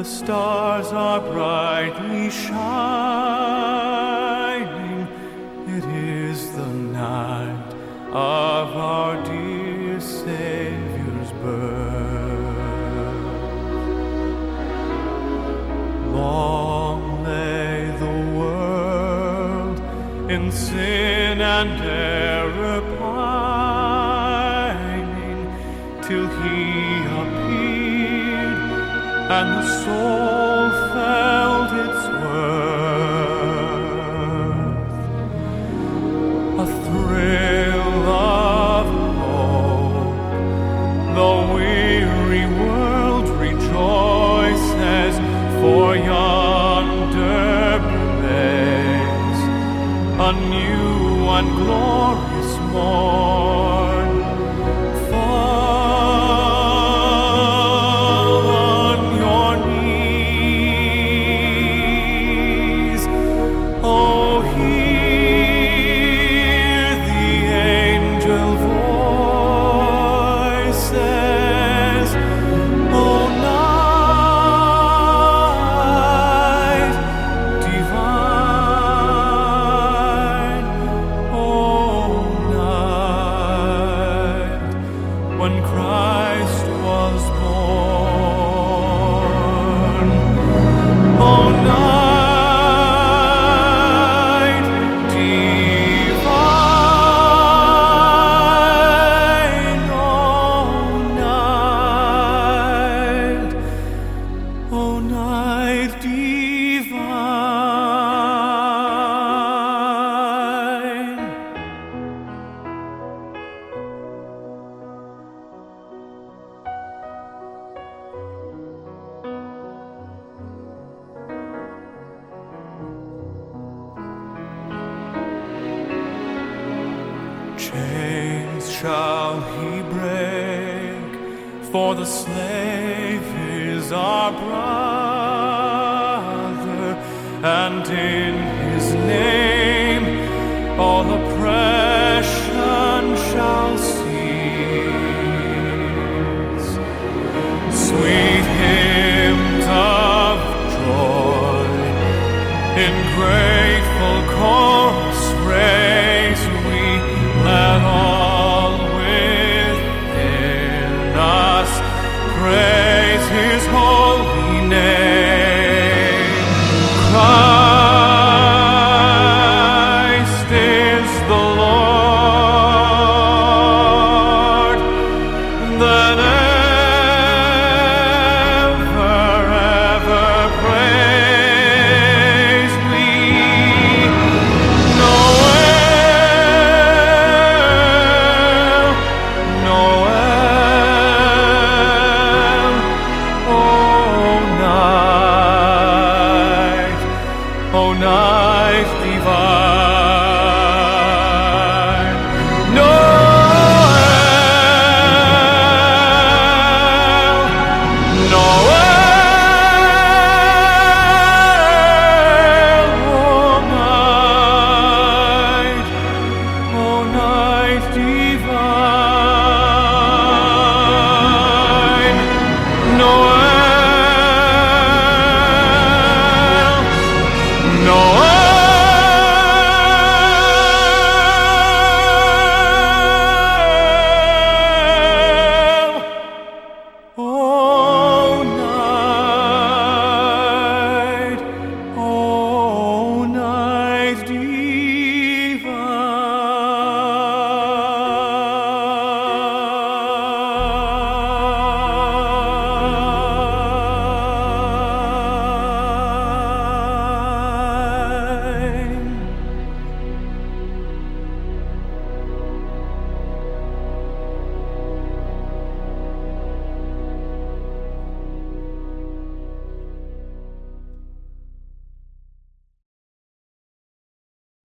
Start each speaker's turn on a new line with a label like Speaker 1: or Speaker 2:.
Speaker 1: stars are brightly shining. It is the night of our dear Savior's birth. Long lay the world in sin and error pining, till He appeared and the soul felt its worth. A thrill of hope, the weary world rejoices, for yonder breaks a new and glorious morn. When Christ was born, O night divine, O night divine. Chains shall He break, for the slave is our brother, and in His name all oppression shall cease. Sweet hymns of joy in grateful chorus